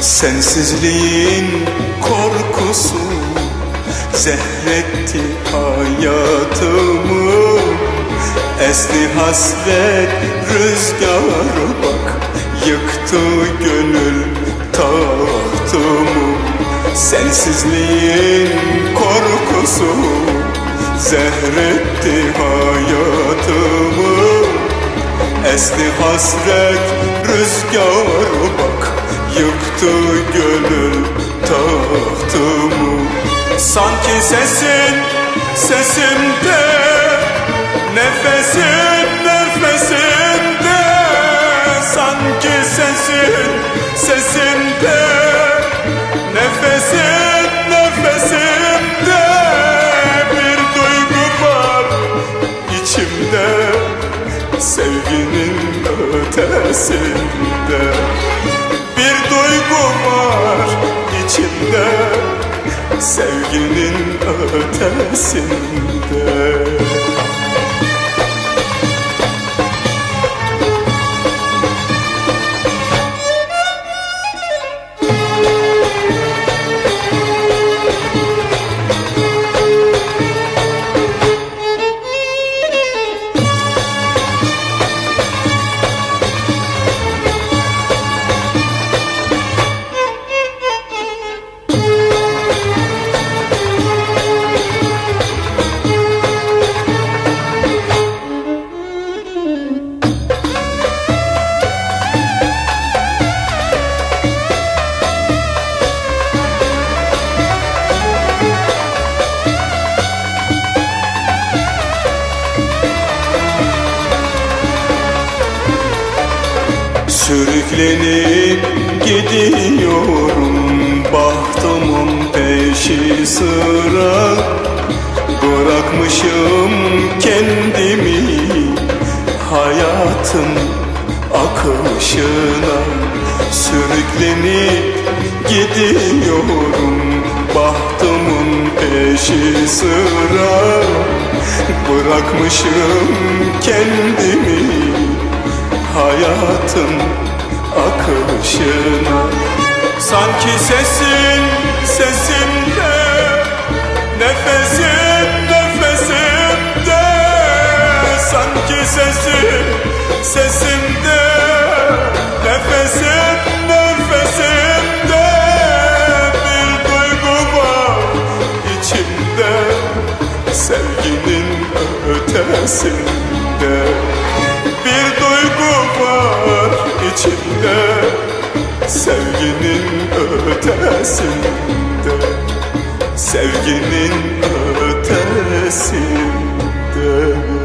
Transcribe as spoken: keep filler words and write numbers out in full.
Sensizliğin korkusu zehretti hayatımı. Esti hasret rüzgarı bak, yıktı gönül tahtımı. Sensizliğin korkusu zehretti hayatımı. Esti hasret rüzgarı bak, yıktı gönül tahtımı. Sanki sesin sesimde, nefesin nefesimde. Sanki sesin sesimde, nefesin nefesimde. Bir duygu var içimde, sevginin ötesinde. Bir duygu var içimde, sevginin ötesinde. Sürüklenip gidiyorum bahtımın peşi sıra. Bırakmışım kendimi hayatın akışına. Sürüklenip gidiyorum bahtımın peşi sıra. Bırakmışım kendimi hayatın akışına. Sanki sesin sesimde, nefesin nefesimde. Sanki sesin sesimde, nefesin nefesimde. Bir duygu var içimde, sevginin ötesinde. Bir duygu var içimde, sevginin ötesinde. Sevginin ötesinde.